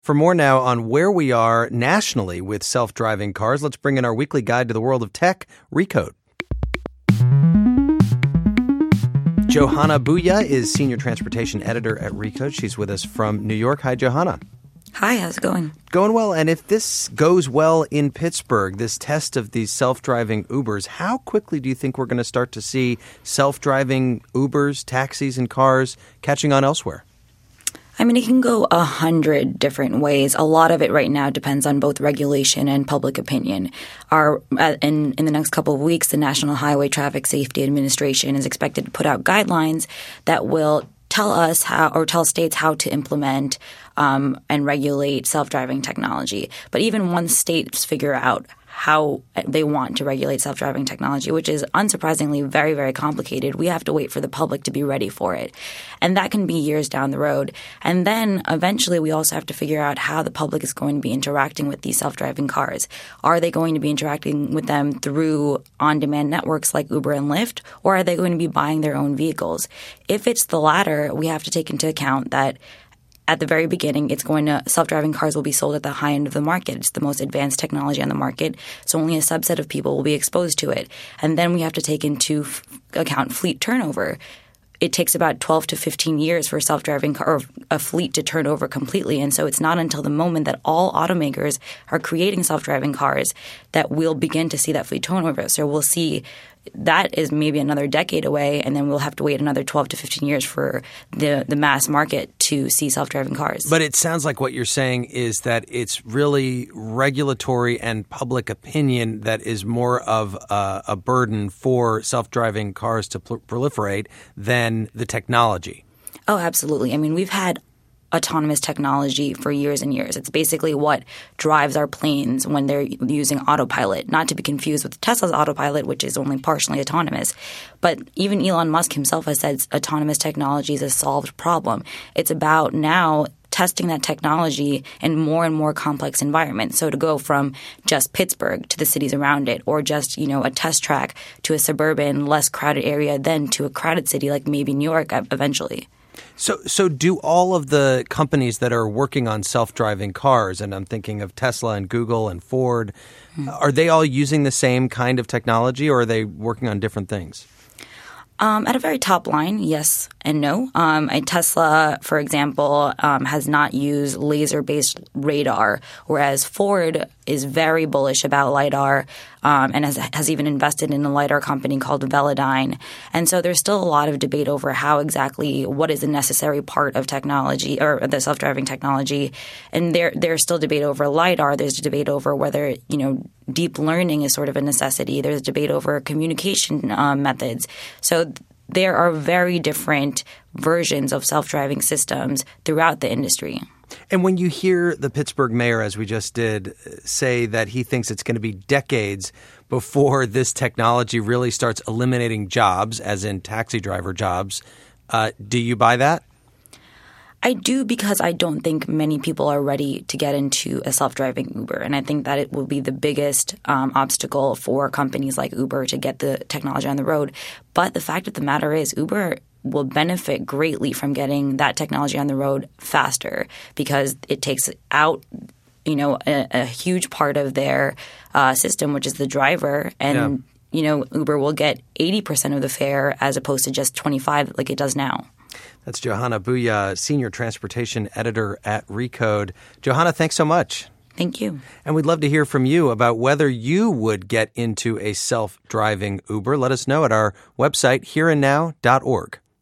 For more now on where we are nationally with self-driving cars, let's bring in our weekly guide to the world of tech, Recode. Johanna Bhuiyan is Senior Transportation Editor at Recode. She's with us from New York. Hi, Johanna. Hi, how's it going? Going well. And if this goes well in Pittsburgh, this test of these self-driving Ubers, how quickly do you think we're going to start to see self-driving Ubers, taxis, and cars catching on elsewhere? I mean, it can go 100 different ways. A lot of it right now depends on both regulation and public opinion. In the next couple of weeks, the National Highway Traffic Safety Administration is expected to put out guidelines that will tell states how to implement and regulate self-driving technology. But even once states figure out how they want to regulate self-driving technology, which is unsurprisingly very, very complicated, we have to wait for the public to be ready for it. And that can be years down the road. And then eventually we also have to figure out how the public is going to be interacting with these self-driving cars. Are they going to be interacting with them through on-demand networks like Uber and Lyft, or are they going to be buying their own vehicles? If it's the latter, we have to take into account that at the very beginning, self-driving cars will be sold at the high end of the market. It's the most advanced technology on the market, so only a subset of people will be exposed to it. And then we have to take into account fleet turnover. It takes about 12 to 15 years for a self-driving car or a fleet to turn over completely. And so it's not until the moment that all automakers are creating self-driving cars that we'll begin to see that fleet turnover. So we'll see that is maybe another decade away, and then we'll have to wait another 12 to 15 years for the mass market to see self-driving cars. But it sounds like what you're saying is that it's really regulatory and public opinion that is more of a burden for self-driving cars to proliferate than the technology. Oh, absolutely. I mean, we've had autonomous technology for years and years. It's basically what drives our planes when they're using autopilot, not to be confused with Tesla's autopilot, which is only partially autonomous. But even Elon Musk himself has said autonomous technology is a solved problem. It's about now testing that technology in more and more complex environments. So to go from just Pittsburgh to the cities around it, or just, a test track to a suburban, less crowded area, then to a crowded city like maybe New York eventually. So do all of the companies that are working on self-driving cars, and I'm thinking of Tesla and Google and Ford, are they all using the same kind of technology, or are they working on different things? At a very top line, yes and no. Tesla, for example, has not used laser-based radar, whereas Ford is very bullish about LiDAR and has even invested in a LiDAR company called Velodyne. And so there's still a lot of debate over what is a necessary part of technology or the self-driving technology. And there's still debate over LiDAR. There's debate over whether, deep learning is sort of a necessity. There's debate over communication methods. So there are very different versions of self-driving systems throughout the industry. And when you hear the Pittsburgh mayor, as we just did, say that he thinks it's going to be decades before this technology really starts eliminating jobs, as in taxi driver jobs, do you buy that? I do, because I don't think many people are ready to get into a self-driving Uber. And I think that it will be the biggest obstacle for companies like Uber to get the technology on the road. But the fact of the matter is Uber will benefit greatly from getting that technology on the road faster, because it takes out a huge part of their system, which is the driver. And, Uber will get 80% of the fare as opposed to just 25% like it does now. That's Johanna Bhuiyan, Senior Transportation Editor at Recode. Johanna, thanks so much. Thank you. And we'd love to hear from you about whether you would get into a self-driving Uber. Let us know at our website, hereandnow.org.